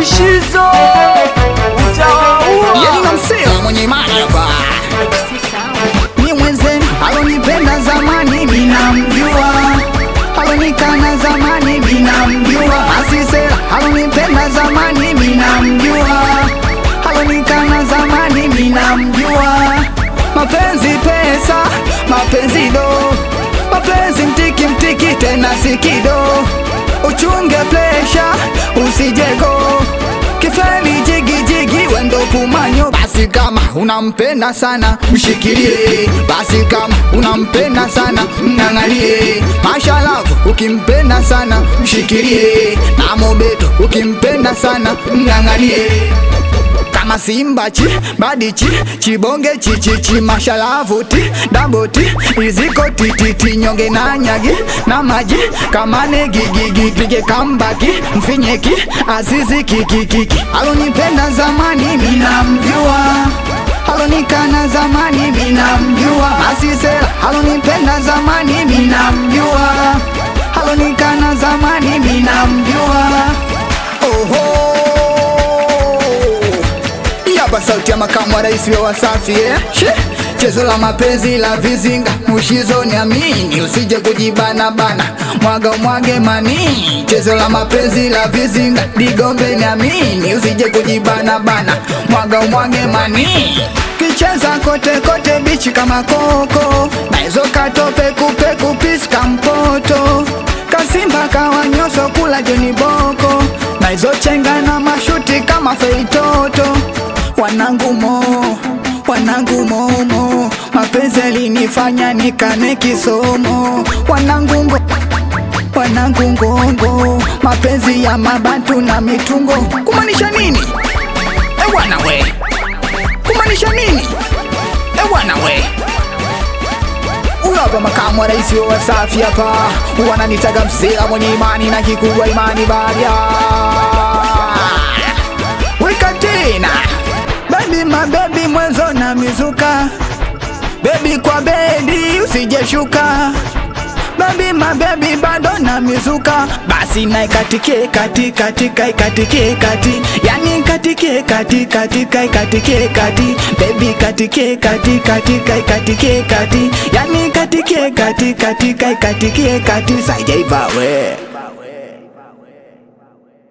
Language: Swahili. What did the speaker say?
Mushizo utawaua. Yeni namsema mwenye imani hapa. Ni mwenzenu alonipenda zamani ninamjua, alonikana zamani ninamjua. Asisela alonipenda zamani ninamjua, alonikana zamani ninamjua. Mapenzi pesa, mapenzi do, mapenzi mtiki mtiki tena sikido. Uchunge plesha usijego, kifeli jigi jigi wendo pumanyo. Basi kama unampenda sana mshikilie, basi kama unampenda sana mnangalie. Mashalavu ukimpenda sana mshikilie, na Mobeto ukimpenda sana mnangalie. Kama Simba chi, badi chi, chibonge chi chi chi. Mashalavu ti, daboti, iziko ti ti ti. Nyonge na nyagi, na maji, kamane gigi gigi. Pige kambaki, mfinyeki, azizi kiki kiki. Alonipenda zamani ninamjua, alonikana zamani ninamjua. Asisela alonipenda zamani ninamjua, alonikana zamani ninamjua. Oho, hapa sauti ya makamu wa rais wa Wasafi chezo la mapenzi la vizinga. Mushizo niamini, usije kujibana bana, mwaga mwage mani. Chezo la mapenzi la vizinga. Digombe niamini, usije kujibana bana, mwaga mwage mani. Kicheza kote kote bichi kama koko, na hizo katope kupe kupiska mpoto. Kasimba kawanyoso kula Joni Boko, na hizo chenga na mashuti kama Feitoto. Wanangu mo, wanangu momo, mapenzi yalinifanya nikane kisomo. Wanangu ngo, wanangu ngongo, mapenzi ya mabantu na mitungo. Kumanisha nini? Wana we, kumanisha nini? Wana we. Hapa makamu wa rais wa Wasafi hapa, wananitaga msela mwenye imani na kikubwa imani baria. Weka tena baby my baby mwenzo na mizuka, baby kwa bedi usijeshuka. Baby my baby bado na mizuka, basi na ikatike kati katika ikatike kati, yani ikatike kati katika ikatike kati. Baby katike kati katika ikatike kati, yani ikatike kati katika ikatike kati. Sajaiva we.